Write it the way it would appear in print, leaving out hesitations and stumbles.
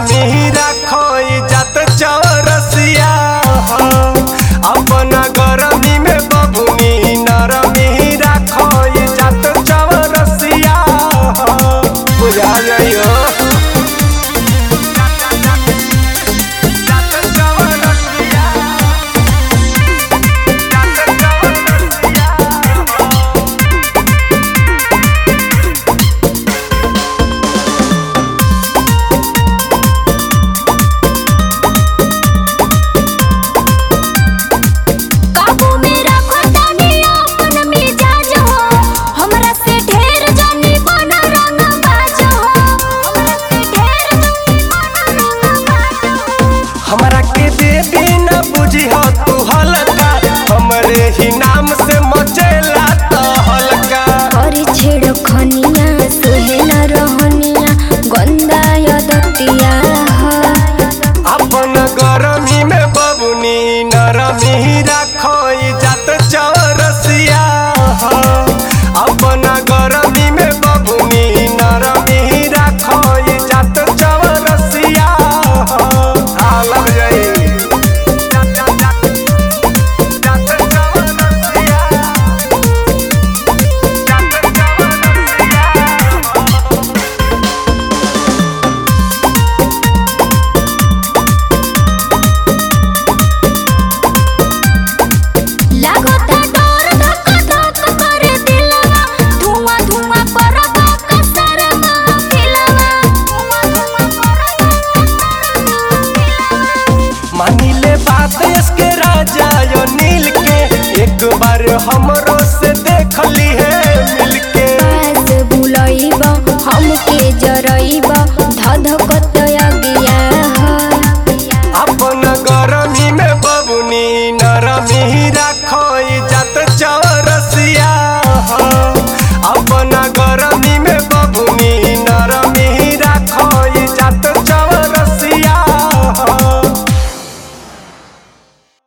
नरमी राखो इज्जत चौरसिया अपना गरमी में बबुनी नरमी राखो इज्जत चौरसिया बुझा जाइयो। हमरा के बेबी न बुझी हो तू हल्का हमरे ही नाम से मचेला तो हल्का और छेड़ खनिया सुहे न रहनिया गंदा यदतिया अपन गरमी में बबुनी नरमी राखो इज्जत चौरसिया अपना गरमी में बबुनी नरमी राखो इज्जत चौरसिया लग जाई। मानिले बात इसके राजा यो नील के एक बार हमरो से देख ली है मिलके पास बुलइब हमके जरइब धधकत